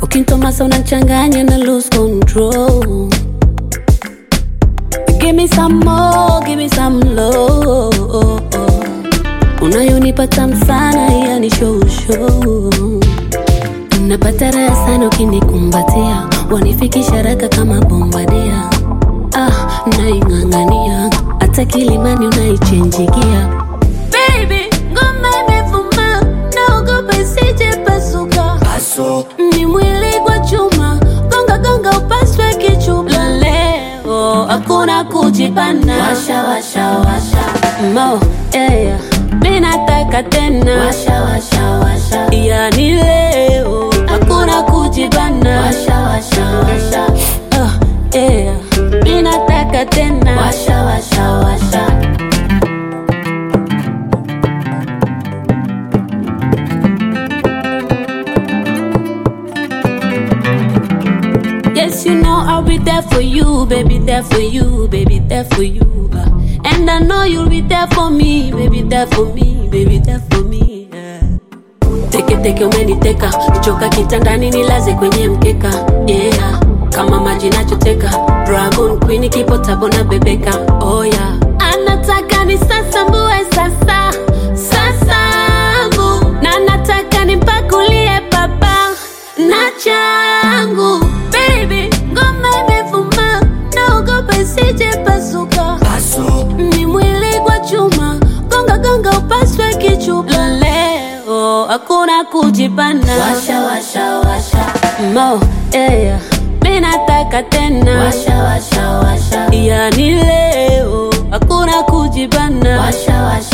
Ukintomasa unachanganya na lose control. Give me some more, give me some love. Unayonipa tamu sana, yani show. Napata raha sana ukinikumbatia, wanifikisha haraka kama bombardia. Naingangania, hata kilimani unaichenjigia. Baby, ngoma imevuma, naogopa isije pasuka. Ni mwili kwa chuma, gonga upaswe kichuma. Leo hakuna kujipana, washa mo, yeah. Ninataka tena, washa yani leo hakuna kujibana, washa yeah. Ninataka tena, washa Yes, you know I'll be there for you, baby, there for you, baby, there for you. And I know you'll be there for me, baby, there for me, baby, there for me, yeah. Teke umeniteka, nichoka kitandani nilaze kwenye mkeka, yeah. Kama maji nachoteka, Dragon Queen kipo tabo na bebeka, oh yeah. Anataka ni sasambue sasa, sasambu. Na nataka nimpakulie baba, na changu. Baby, ngoma imevuma, naogopa isije pasuka. Ni mwili kwa chuma, gonga upaswe kichupa. Leo hakuna kujipana, washa mo, yeah. Ninataka tena, washa yani leo hakuna kujibana, washa